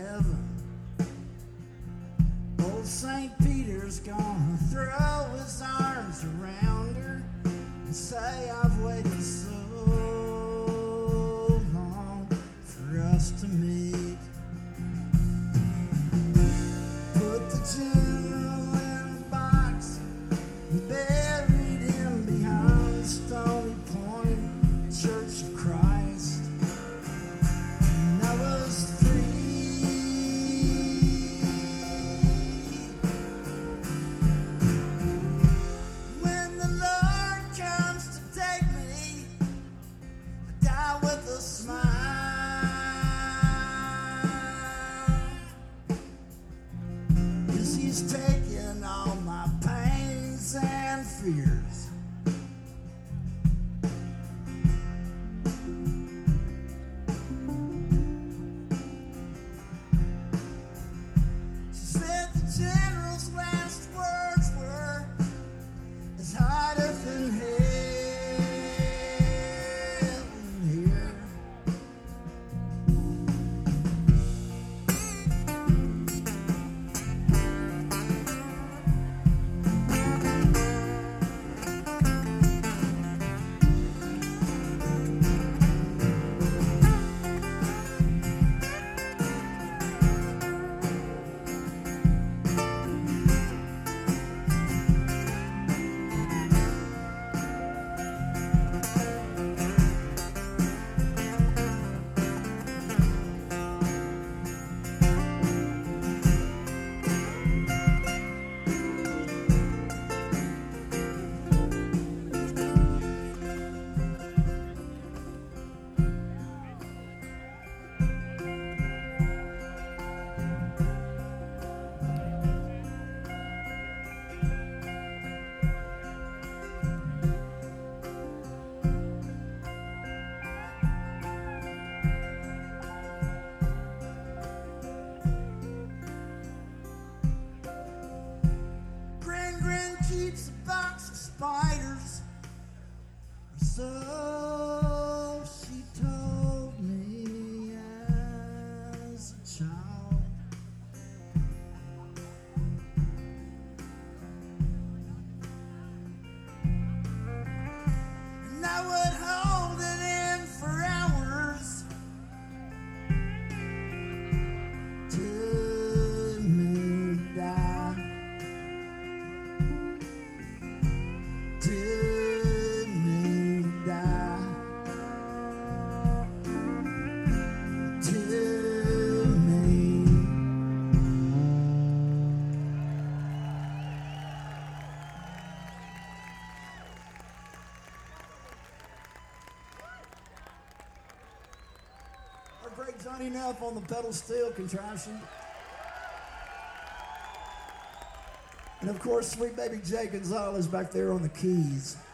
heaven. Old St. Peter's gonna throw his arms around her and say, I've waited so long for us to meet. Put the general in a box and buried him behind the Stony Point Church of Christ. And I was 3. When the Lord comes to take me, I die with a smile, 'cause he's taken all my pains and fears. She said the general's last words were, it's hotter than hell in here. Grin keeps a box of spiders, or so she told me as a child. And I would hold it in for hours till me die. Till me die. Till me. Our great Johnny Neff on the pedal steel contraption. And of course, sweet baby Jay Gonzalez back there on the keys.